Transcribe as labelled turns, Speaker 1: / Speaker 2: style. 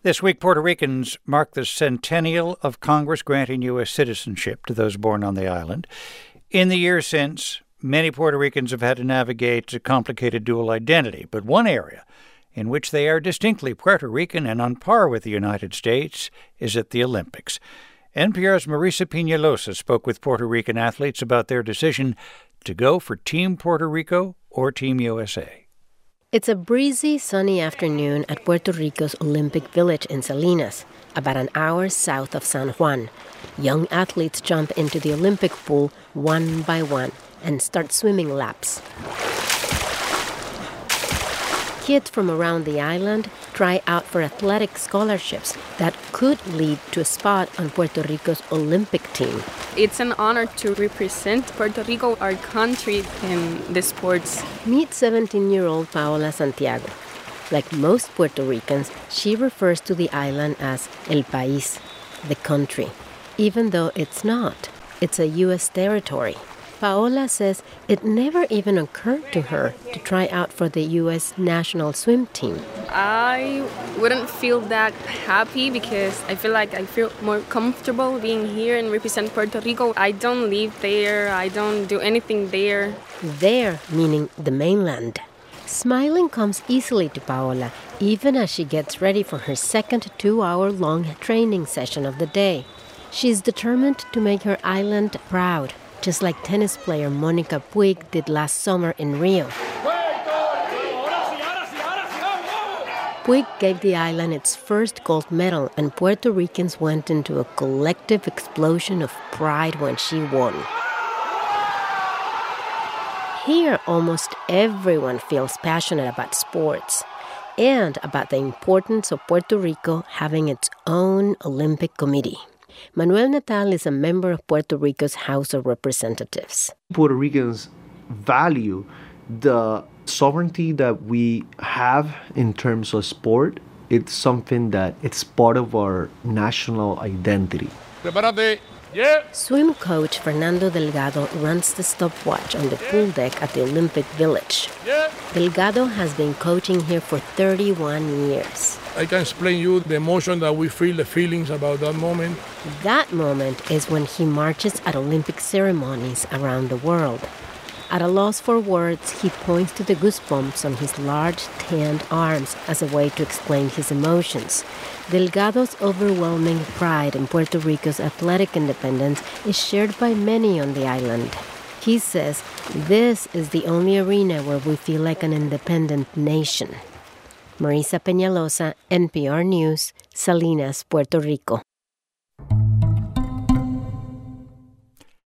Speaker 1: This week, Puerto Ricans mark the centennial of Congress granting U.S. citizenship to those born on the island. In the years since, many Puerto Ricans have had to navigate a complicated dual identity, but one area in which they are distinctly Puerto Rican and on par with the United States is at the Olympics. NPR's Marisa Peñalosa spoke with Puerto Rican athletes about their decision to go for Team Puerto Rico or Team USA.
Speaker 2: It's a breezy, sunny afternoon at Puerto Rico's Olympic Village in Salinas, about an hour south of San Juan. Young athletes jump into the Olympic pool one by one and start swimming laps. Kids from around the island try out for athletic scholarships that could lead to a spot on Puerto Rico's Olympic team.
Speaker 3: It's an honor to represent Puerto Rico, our country, in the sports.
Speaker 2: Meet 17-year-old Paola Santiago. Like most Puerto Ricans, she refers to the island as El País, the country, even though it's not. It's a U.S. territory. Paola says it never even occurred to her to try out for the U.S. national swim team.
Speaker 3: I wouldn't feel that happy because I feel more comfortable being here and represent Puerto Rico. I don't live there. I don't do anything there.
Speaker 2: There, meaning the mainland. Smiling comes easily to Paola, even as she gets ready for her second 2-hour-long training session of the day. She's determined to make her island proud, just like tennis player Mónica Puig did last summer in Rio. Puig gave the island its first gold medal, and Puerto Ricans went into a collective explosion of pride when she won. Here, almost everyone feels passionate about sports and about the importance of Puerto Rico having its own Olympic committee. Manuel Natal is a member of Puerto Rico's House of Representatives.
Speaker 4: Puerto Ricans value the sovereignty that we have in terms of sport. It's something that it's part of our national identity.
Speaker 2: Prepárate. Yeah. Swim coach Fernando Delgado runs the stopwatch on the pool deck at the Olympic Village. Yeah. Delgado has been coaching here for 31 years.
Speaker 5: I can explain you the emotion that we feel, the feelings about that moment.
Speaker 2: That moment is when he marches at Olympic ceremonies around the world. At a loss for words, he points to the goosebumps on his large, tanned arms as a way to explain his emotions. Delgado's overwhelming pride in Puerto Rico's athletic independence is shared by many on the island. He says this is the only arena where we feel like an independent nation. Marisa Peñalosa, NPR News, Salinas, Puerto Rico.